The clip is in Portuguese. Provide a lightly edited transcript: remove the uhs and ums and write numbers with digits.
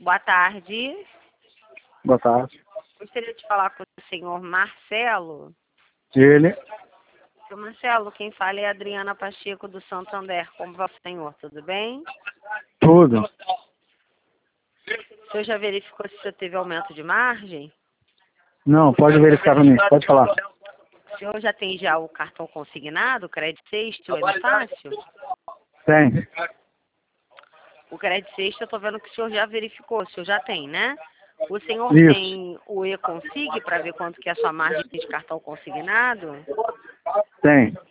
Boa tarde. Boa tarde. Gostaria de falar com o senhor Marcelo. Ele. Senhor Marcelo, quem fala é a Adriana Pacheco do Santander. Como vai o senhor? Tudo bem? Tudo. O senhor já verificou se o senhor teve aumento de margem? Não, pode verificar para mim. Pode falar. O senhor já tem o cartão consignado, o crédito sexto, é fácil? Tem. O crédito sexto eu estou vendo que o senhor já verificou, o senhor já tem, né? O senhor Isso. tem o e-consig para ver quanto que é a sua margem de cartão consignado? Tem.